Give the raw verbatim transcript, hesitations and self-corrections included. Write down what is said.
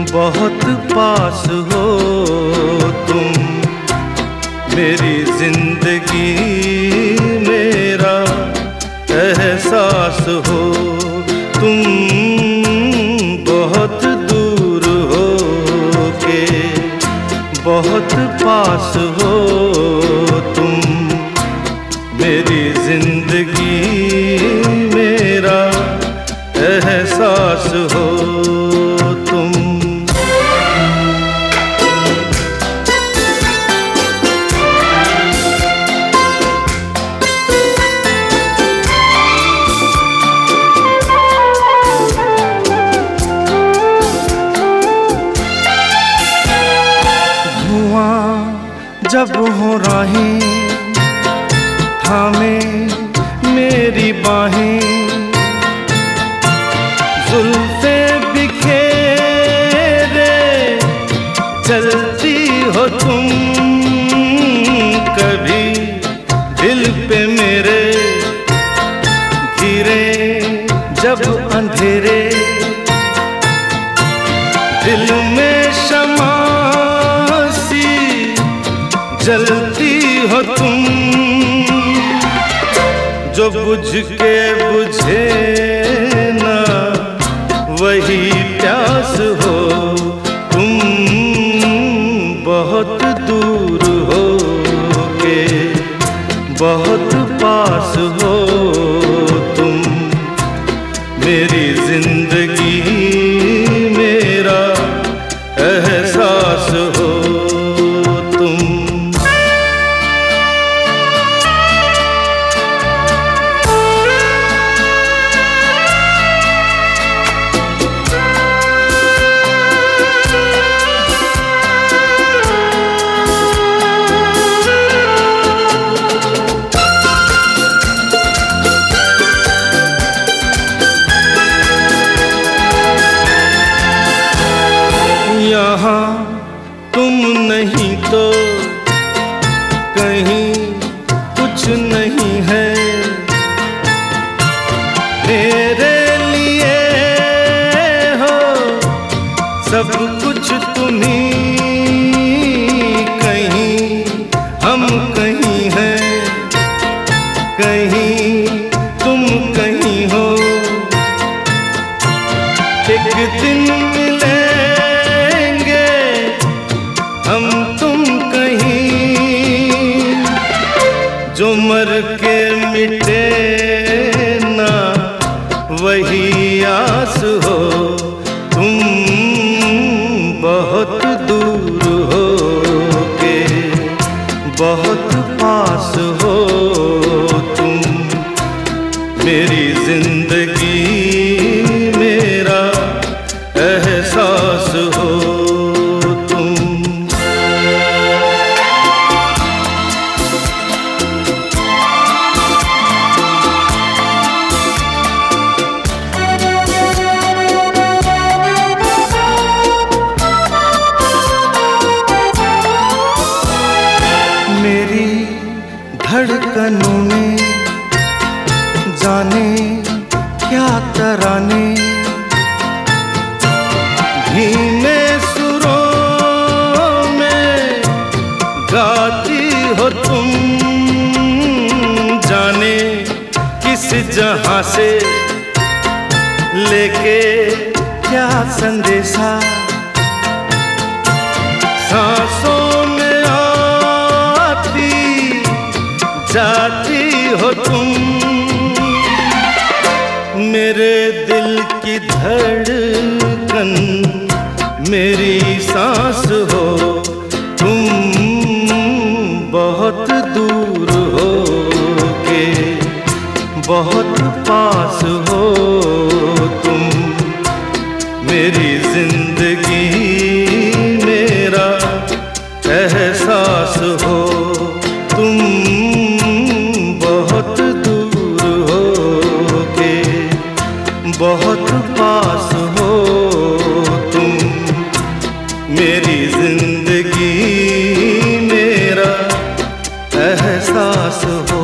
बहुत पास हो तुम, मेरी जिंदगी मेरा एहसास हो तुम। बहुत दूर हो के बहुत पास हो तुम, मेरी जिंदगी मेरा एहसास हो तुम। जब हो राहें थामे मेरी बाहें, जुल्फे बिखेरे चलती हो तुम। कभी दिल पे मेरे गिरे जब अंधेरे, दिल में शमा जलती हो तुम। जो बुझ के बुझे ना वही प्यास हो तुम। बहुत दूर हो के बहुत पास हो तुम, मेरी जिंदगी मेरा एहसास हो तुम। यहाँ तुम नहीं तो कहीं कुछ नहीं है, मेरे लिए हो सब कुछ तुम्ही। कहीं हम कहीं हैं, कहीं तुम कहीं हो। एक दिन मिले हम तुम कहीं, जो मर के मिटे ना वही आस हो तुम। बहुत दूर हो के बहुत पास हो तुम, मेरी जिंदगी मेरा एहसास हो तुम। मेरी धड़कनों में जाने क्या तराने, धीमे सुरों में गाती हो तुम। जाने किस जहां से लेके क्या संदेशा, सांसों में आती जाती हो तुम। मेरे दिल की धड़कन मेरी सांस हो तुम। बहुत दूर हो के बहुत पास हो तुम, मेरी जिंदगी मेरा एहसास हो तुम। बहुत दूर हो के बहुत पास हो तुम, मेरी जिंदगी मेरा एहसास हो।